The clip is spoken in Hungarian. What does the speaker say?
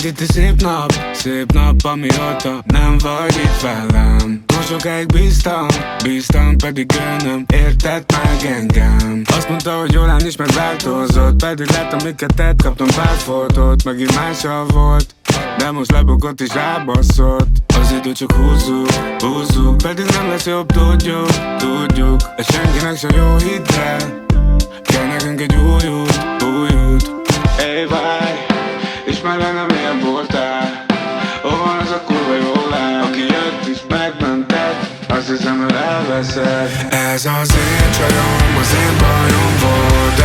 City szép nap, amióta nem vagy itt velem. Most sokáig bíztam, pedig ő nem értett meg engem. Azt mondta, hogy jól áll is megváltozott, pedig láttam, miket tett, kaptam pár fotót, megint mással volt, de most lebukott és rábasszott. Az idő csak húzzuk, pedig nem lesz jobb, tudjuk. Ez senkinek se jó, hidd el, kell nekünk egy új út. Hey, várj, ismerj engem, milyen voltál. Hol van az a kurva jó lány, aki jött és megmentett, azt hiszem, hogy elveszed. Ez az én csajom, az én bajom volt.